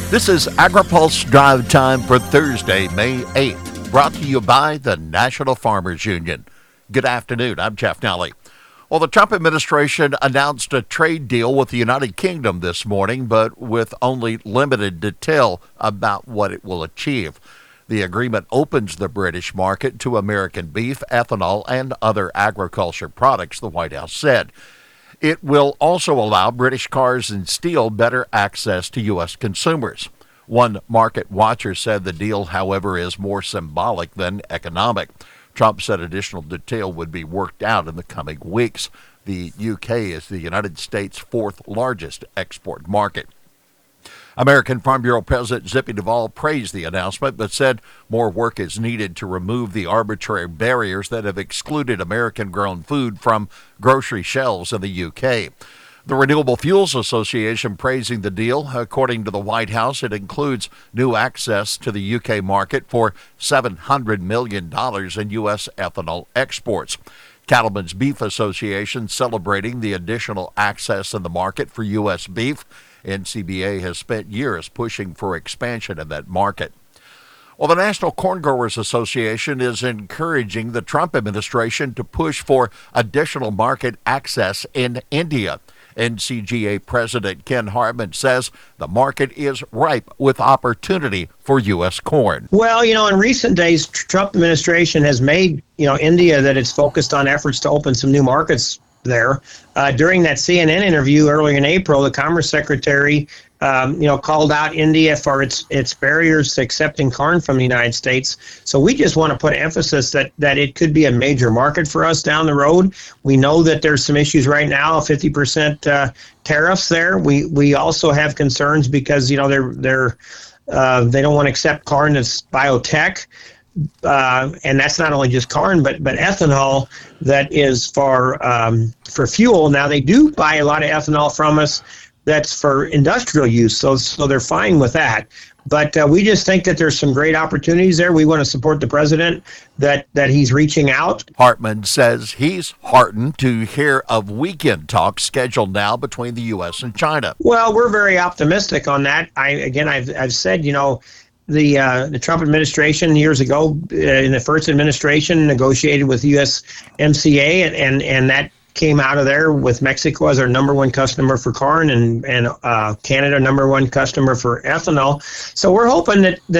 This is AgriPulse Drive Time for Thursday, May 8th, brought to you by the National Farmers Union. Good afternoon, I'm Jeff Nally. Well, the Trump administration announced a trade deal with the United Kingdom this morning, but with only limited detail about what it will achieve. The agreement opens the British market to American beef, ethanol, and other agriculture products, the White House said. It will also allow British cars and steel better access to U.S. consumers. One market watcher said the deal, however, is more symbolic than economic. Trump said additional detail would be worked out in the coming weeks. The UK is the United States' fourth largest export market. American Farm Bureau President Zippy Duvall praised the announcement, but said more work is needed to remove the arbitrary barriers that have excluded American-grown food from grocery shelves in the UK. The Renewable Fuels Association praising the deal. According to the White House, it includes new access to the UK market for $700 million in U.S. ethanol exports. Cattlemen's Beef Association celebrating the additional access in the market for U.S. beef. NCBA has spent years pushing for expansion in that market. Well, the National Corn Growers Association is encouraging the Trump administration to push for additional market access in India. NCGA President Ken Hartman says the market is ripe with opportunity for U.S. corn. Well, in recent days, Trump administration has made, India that it's focused on efforts to open some new markets there. During that CNN interview earlier in April, the Commerce Secretary, called out India for its barriers to accepting corn from the United States. So we just want to put emphasis that it could be a major market for us down the road. We know that there's some issues right now, 50% tariffs there. We also have concerns because they don't want to accept corn that's biotech. And that's not only just corn, but ethanol that is for fuel. Now, they do buy a lot of ethanol from us that's for industrial use, so they're fine with that. But we just think that there's some great opportunities there. We want to support the president that he's reaching out. Hartman says he's heartened to hear of weekend talks scheduled now between the U.S. and China. Well, we're very optimistic on that. I've said, the Trump administration years ago, in the first administration, negotiated with USMCA, and that came out of there with Mexico as our number one customer for corn and Canada number one customer for ethanol. So we're hoping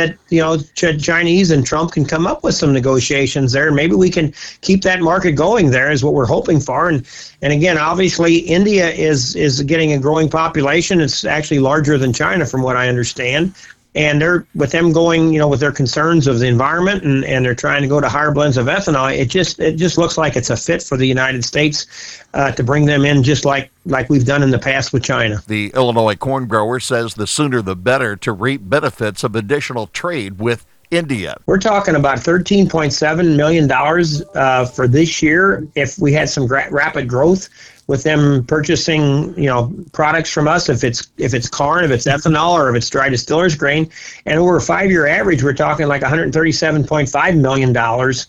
that Chinese and Trump can come up with some negotiations there. Maybe we can keep that market going there is what we're hoping for. And again, obviously, India is getting a growing population. It's actually larger than China from what I understand. And they're with them going, with their concerns of the environment, and they're trying to go to higher blends of ethanol. It just looks like it's a fit for the United States to bring them in, just like we've done in the past with China. The Illinois corn grower says the sooner the better to reap benefits of additional trade with India. We're talking about $13.7 million for this year if we had some rapid growth with them purchasing, products from us, if it's corn, if it's ethanol, or if it's dry distillers grain. And over a 5-year average, we're talking like $137.5 million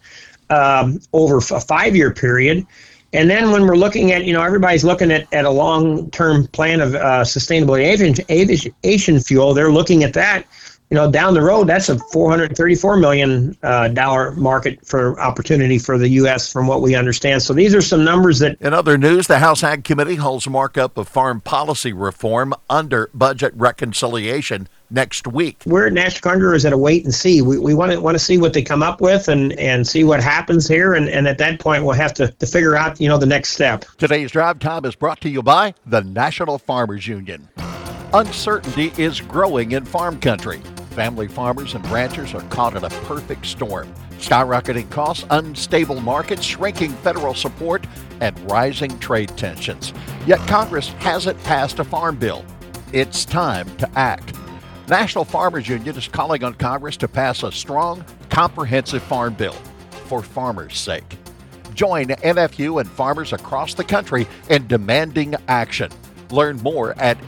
over a 5-year period. And then when we're looking at, everybody's looking at a long-term plan of sustainable aviation fuel, they're looking at that. Down the road, that's a $434 million market for opportunity for the U.S. from what we understand. So these are some numbers that... In other news, the House Ag Committee holds markup of farm policy reform under budget reconciliation next week. We're at National Corn Growers at a wait and see. We want to see what they come up with and see what happens here. And at that point, we'll have to figure out, the next step. Today's Drive Time is brought to you by the National Farmers Union. Uncertainty is growing in farm country. Family farmers and ranchers are caught in a perfect storm. Skyrocketing costs, unstable markets, shrinking federal support, and rising trade tensions. Yet Congress hasn't passed a farm bill. It's time to act. National Farmers Union is calling on Congress to pass a strong, comprehensive farm bill for farmers' sake. Join NFU and farmers across the country in demanding action. Learn more at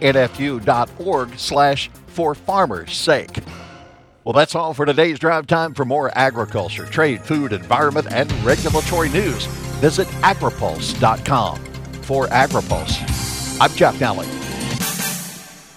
nfu.org/forfarmers' Well, that's all for today's Drive Time. For more agriculture, trade, food, environment, and regulatory news, visit agripulse.com. For AgriPulse, I'm Jeff Nally.